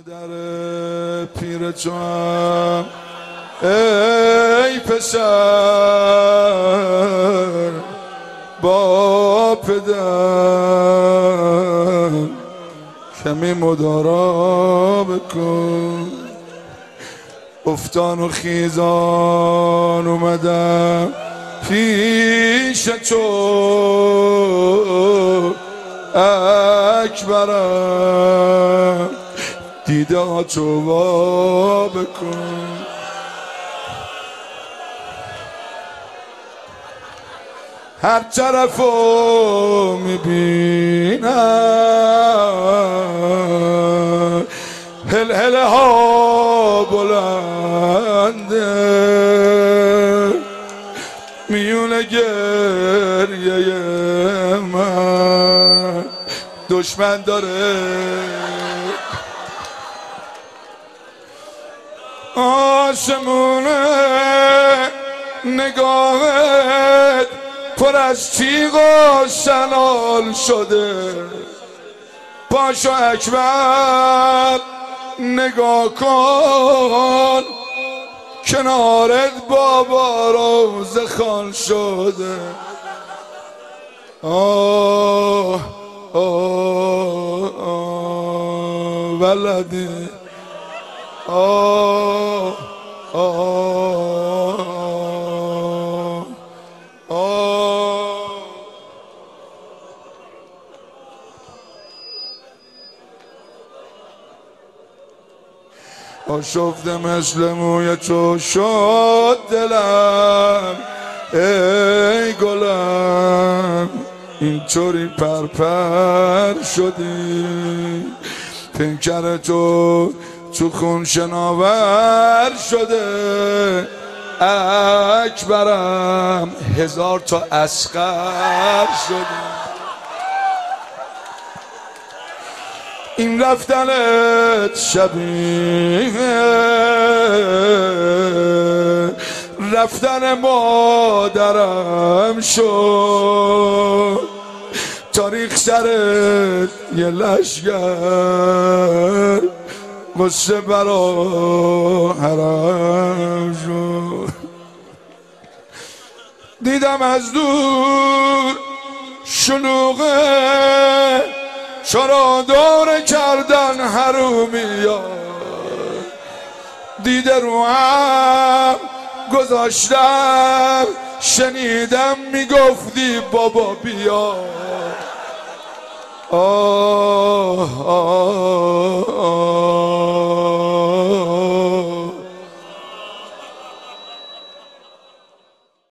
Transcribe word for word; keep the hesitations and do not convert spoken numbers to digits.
مادر پیر تو هم ای پسر با پدر کمی مدارا بکن. افتان و خیزان اومدم پیش تو اکبرم دیده ها تو وا بکن. هر طرفو میبینم هل هل ها بلنده میونه گریه من دشمن داره. آسمونه نگاهت پر از تیغ و سنال شده. پاشو اکبر نگاه کن کنارت بابا روز خان شده. آه آه آه ولدی آه آه آه آشفته مثل موی تو شد دلم ای گلم اینطوری پرپر شدی. پیکر تو تو خون شناور شده. اکبرم هزار تا اصغر شدی. این رفتنت شبیه رفتن مادرم شد. تاریخ سرت یه لشگر قصه برا حرم شد. دیدم از دور شلوغه چرا دور کردن حرومیا. دیده رو هم گذاشتم شنیدم میگفتی بابا بیا. آه آه آه